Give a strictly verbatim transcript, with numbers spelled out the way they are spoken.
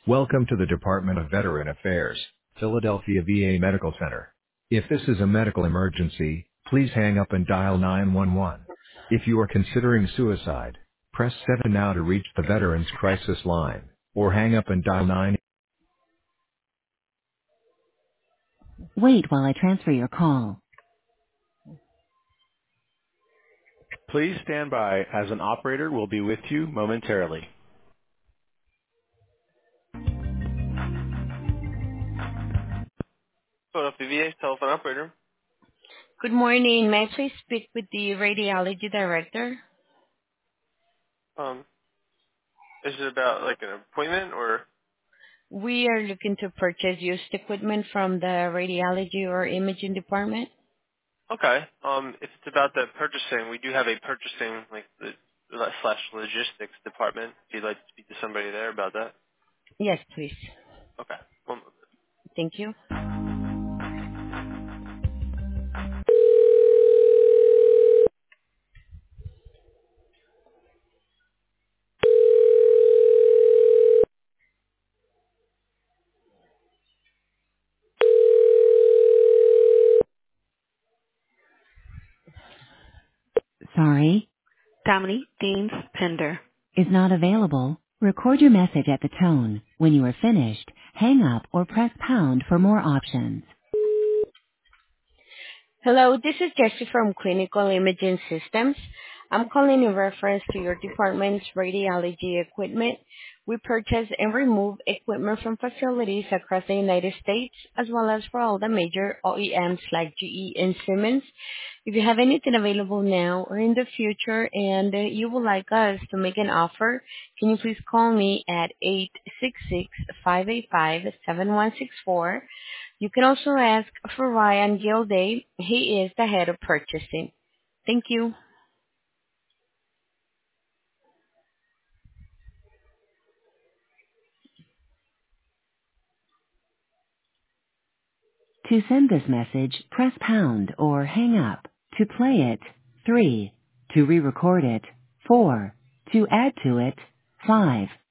Welcome to the Department of Veteran Affairs, Philadelphia V A Medical Center. If this is a medical emergency, please hang up and dial nine one one. If you are considering suicide, press seven now to reach the Veterans Crisis Line, or hang up and dial nine. Wait while I transfer your call. Please stand by as an operator will be with you momentarily. Philadelphia V A telephone operator. Good morning. May I please speak with the radiology director? Um, is it about like an appointment or? We are looking to purchase used equipment from the radiology or imaging department. Okay. Um, if it's about the purchasing, we do have a purchasing like the slash logistics department. If you'd like to speak to somebody there about that. Yes, please. Okay. One moment. Thank you. Sorry, Dominique Deans Pender. is not available. Record your message at the tone. When you are finished, hang up or press pound for more options. Hello, this is Jessie from Clinical Imaging Systems. I'm calling in reference to your department's radiology equipment. We purchase and remove equipment from facilities across the United States, as well as for all the major O E Ms like G E and Siemens. If you have anything available now or in the future and uh, you would like us to make an offer, can you please call me at eight six six, five eight five, seven one six four. You can also ask for Ryan Gilday. He is the head of purchasing. Thank you. To send this message, press pound or hang up. To play it, three. To re-record it, four. To add to it, five.